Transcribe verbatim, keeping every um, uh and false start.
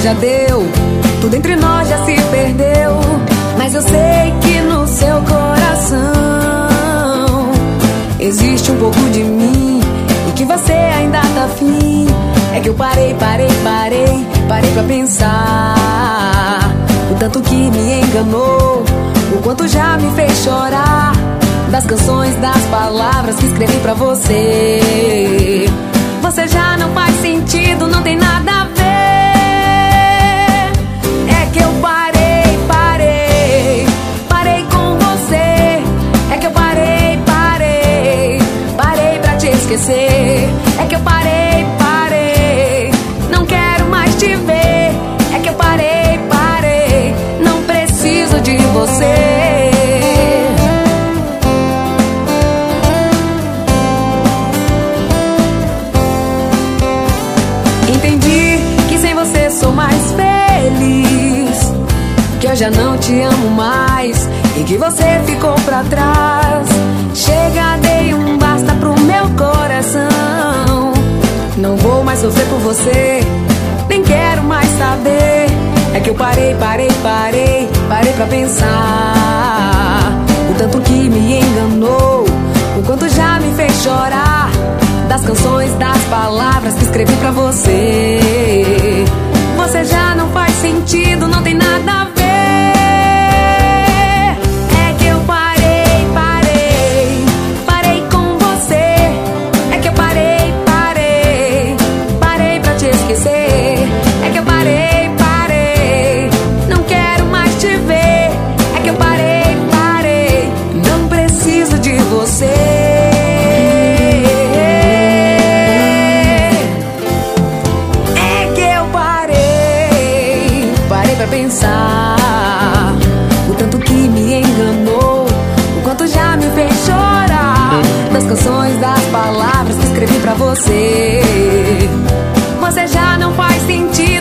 já deu, tudo entre nós já se perdeu. Mas eu sei que no seu coração existe um pouco de mim e que você ainda tá afim. É que eu parei, parei, parei, parei pra pensar o tanto que me enganou, o quanto já me fez chorar, das canções, das palavras que escrevi pra você. Você já não faz sentido, não tem nada a ver. É que eu parei, parei, parei com você. É que eu parei, parei, parei pra te esquecer. É que eu parei, parei, não quero mais te ver. É que eu parei, parei, não preciso de você. Sou mais feliz, que eu já não te amo mais e que você ficou pra trás. Chega, dei um basta pro meu coração. Não vou mais sofrer por você, nem quero mais saber. É que eu parei, parei, parei, parei pra pensar o tanto que me enganou, o quanto já me fez chorar, das canções, das palavras que escrevi pra você. Você já não faz sentido, não tem nada a ver. É que eu parei, parei, parei com você. É que eu parei, parei, parei pra te esquecer. É que eu parei, parei, não quero mais te ver. É que eu parei, parei, não preciso de você. Pra pensar o tanto que me enganou, o quanto já me fez chorar, das canções, das palavras que escrevi pra você. Você já não faz sentido.